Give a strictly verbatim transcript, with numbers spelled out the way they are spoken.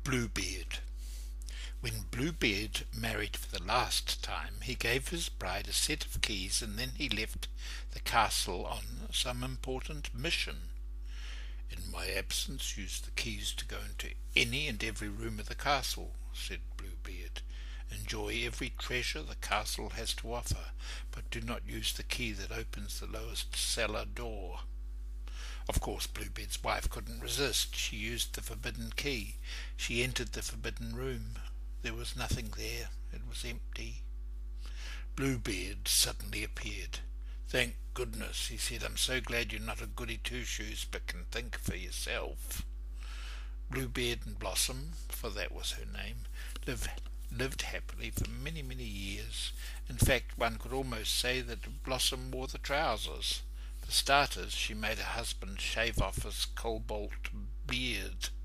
Bluebeard. When Bluebeard married for the last time, he gave his bride a set of keys, and then he left the castle on some important mission. "In my absence, use the keys to go into any and every room of the castle," said Bluebeard. "Enjoy every treasure the castle has to offer, but do not use the key that opens the lowest cellar door." Of course, Bluebeard's wife couldn't resist. She used the forbidden key. She entered the forbidden room. There was nothing there. It was empty. Bluebeard suddenly appeared. "Thank goodness," he said. "I'm so glad you're not a goody two-shoes, but can think for yourself." Bluebeard and Blossom, for that was her name, lived, lived happily for many, many years. In fact, one could almost say that Blossom wore the trousers. For starters, she made her husband shave off his cobalt beard.